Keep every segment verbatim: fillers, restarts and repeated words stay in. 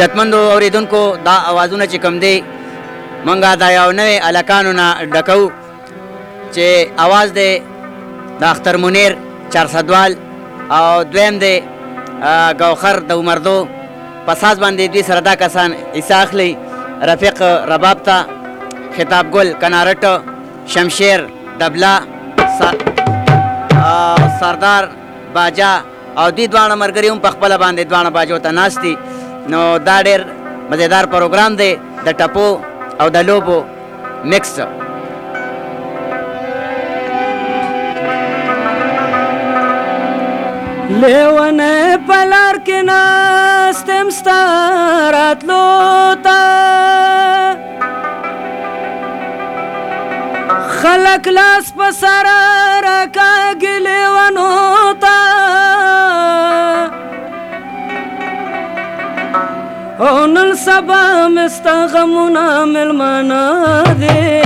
عزتمندو اوریدونکو دا اوازونه چې کم دی منګه دا یو نوې الکانو نه ډکو چې اواز دی د اختر منیر چارسدوال او دویم دی ګوخر د عمردو په ساز باندې دوی سره دا کسان حصه اخلي رفیق رباب ته خطاب ګل کنارټ شمشیر دبلا سردار باجا او دوی دواړه ملګري هم په خپله باندې دواړه باجو ته ناست دي نو دا ډېر مزیدار پروګرام دی د ټپو او د لوبو مکس لیونه پلار کې ناستم ستا راتلو ته خلک لاس په سره راکاږي لیونو ته او نن سبا مې ستا غمونه مېلمانه دي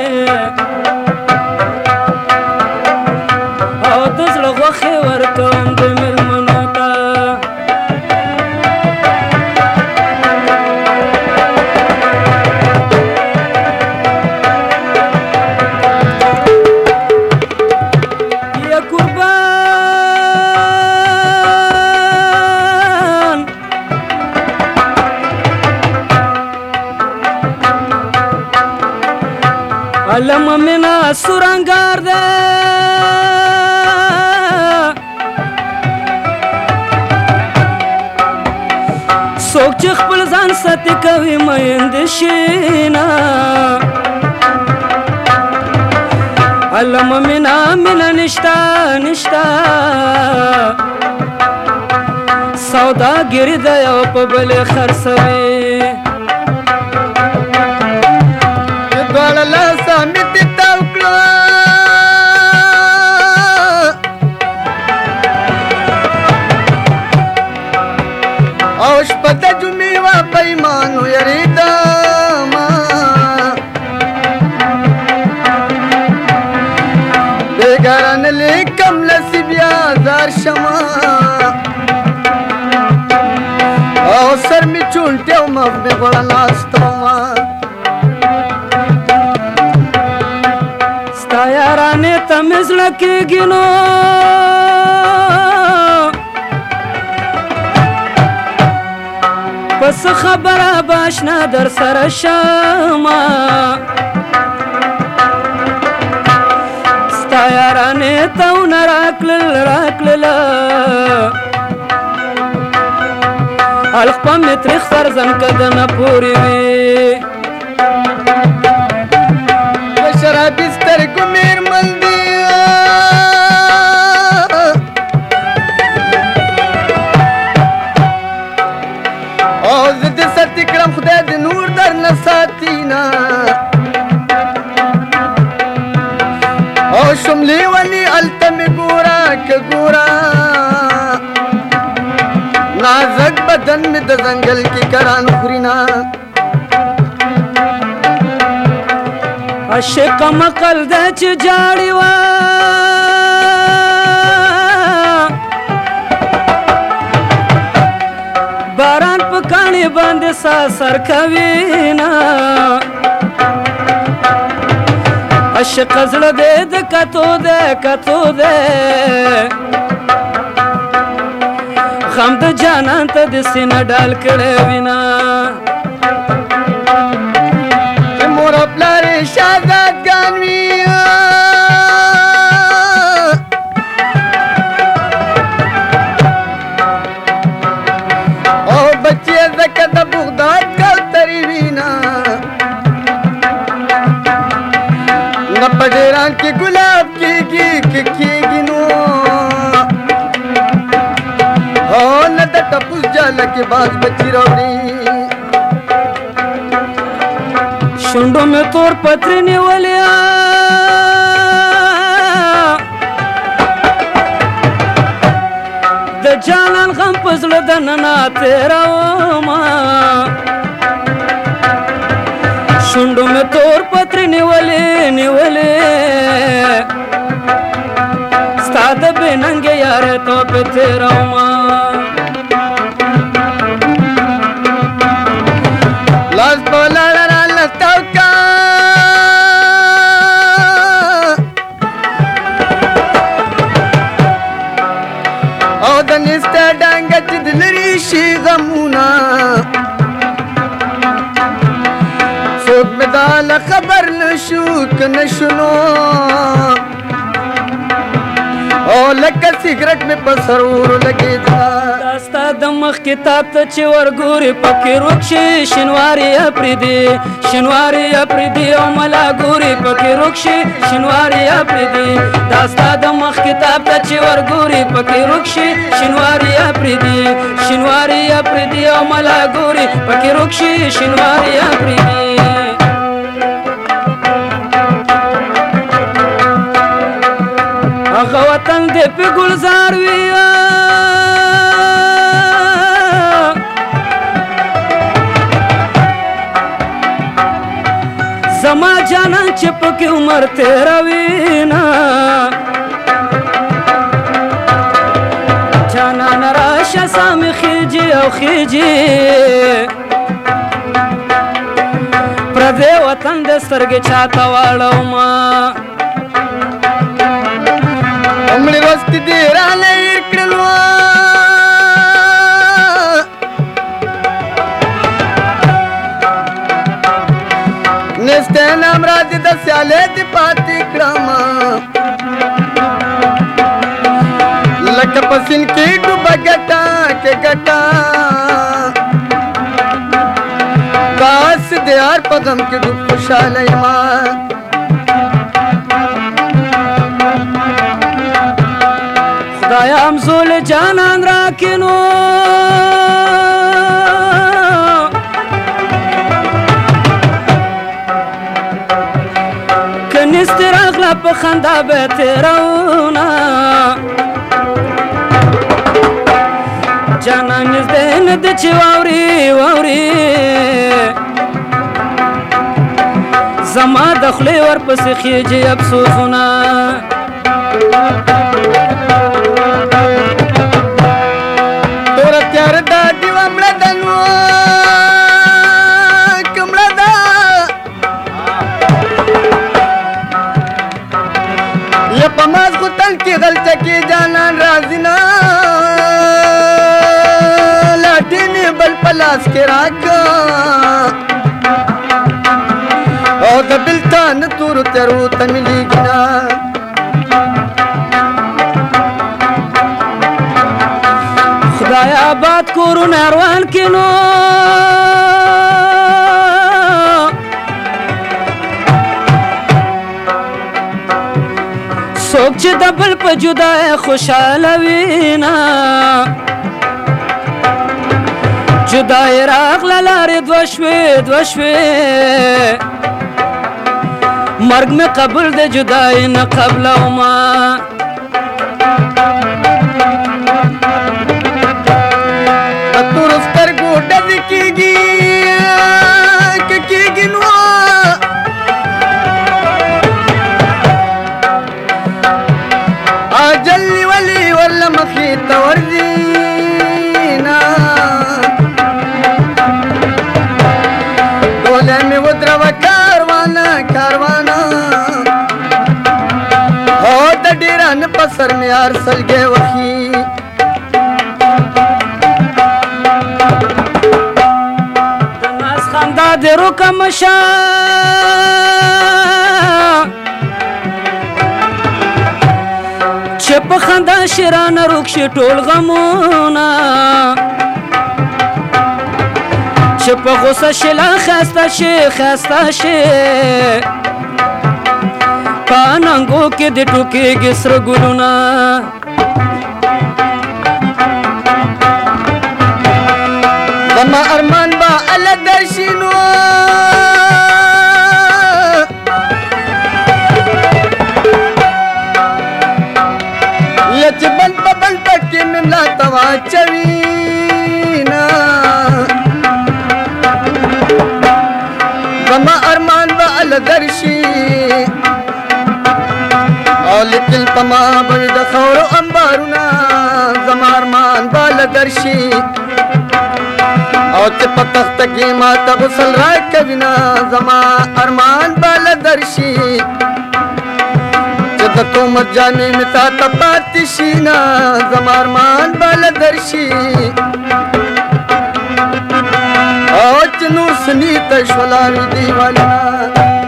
او د زړه غوښې ورکوم د مېلمنو ته یا قربان علم منا سورنګار ده څوک چې خپل ځان ساتي کوي میند شینا علم منا منا نشتا نشتا سوداګري ده یو په بل خرڅوي دواړه لاسه مې دې تاو کړه او شپه د جمعې وه په ایمان ویرېدمه بېګاره نه لیکم لسې بیا زار شمه او سر مې چونټې او مخ مې غوړه ناسته ومه ستا یارانې ته مې زړه کېږي نو پس خبره باشنا در سره شمه ستا یارانې ته ونه راکړل راکړله الخ په مې تریخ سرزن که دنه پورې وي شرابي سترګو مېرمن دي او زه دې ساتي کړم خدای دې نور در نه ساتي نه او شوم لیوني هلته مې ګوره که ګوره نازک بدن مې د ځنګل کې کران خوري نه عاشق مقل ده چې جاړي وا باران په کاڼي باندې سا سر کوي نه عاشق زړه دې د کتو ده کتو ده غم د جانان ته د سینه ډال کړی وینا مور پلار شهزادګان وي او بچې ځکه د بغداد کوترې وي نه نه په ډیران کې ګلاب کېږي که کېږي نو او نه د ټپوس جاله کې باز بچي راوړي شونډو مې تور پتري نیولې د جانان غم په زړه دننه تېرومه شونډو مې تور پتري نیولې نیولې ستا د بې ننګې یارې تو پې تېرومه شو که نشونو او لکه سیګرټ مې په سرورو لګېده دا ستا د مخ کتاب ته چې ورګورې پکې روک شي شینواري اپرېدي شینواري اپرېدي او ملا ګورې پکې روک شي شینواري اپرېدي دا ستا د مخ کتاب ته چې ورګورې پکې روک شي شینواري اپرېدي شینواري اپرېدي او ملا ګورې پکې روک شي شینواري اپرېدي هغه وطن دې په ګلزار وي زما جانان چې پکې عمر تېروي نه جانان راشه سامې خیجي او خیجي پردی وطن دې سترګې چاته واړومه عمرې وستې دې رانه هېر کړلو نستی نام راځي د سیالۍ دې پاتې کړمه لکه په سیند کې ډوبه ګټه کې ګټه داسې د یار په غم کې ډوب خوشحاله یمه خدایا همزول جانان راکینو کنیستی راغلا په خندا به تیرونا جانان نزدې نه د چې واوري واوري زما د خولې ورپسې خیجي افسوسونه توره تیاره دا ډیوه مړه ده نو که مړه ده یا په مازغوتن کې غلطه کې جانان راځي نه لاټې مې بل په لاس کې راکړه او د بېلتان تورو تیارو ته مې لیږي نه خدای آباد کورونه روان کینو څوک چې د بل په جدای خوشحاله وي نه جدای راغله لارې دوه شوې دوه شوې مرګ مې قبول د جدای نه قبلومه تورو سترګو ډزې کېږي که کېږي نو اجل نیولي ورله مخې ته ورځي نه ډولی مې ودروه کاروانه کاروانه هو د ډېرانه په سر مې هر سلګی وخي د روکم شه چې په خندا شي رانه روک شي ټول غمونه چې په غوسه شي لا خسته شي خسته شي په اننګو کې د ټوکېږي سره ګلونه زما ارمان به الله درشي نو یا چې بند په بند پټکې مې ملا ته واچوي نه زما ارمان به الله درشي او لیکل په ما به د خاورو انبارونه زما ارمان به الله درشي او چې په تخته کې ما ته غسل راکوي نه زما ارمان به له درشي چې د تومت جامې مې تا ته پاتې شي نه زما ارمان به له درشي او چې نور سني ته شولاوي دیوالونه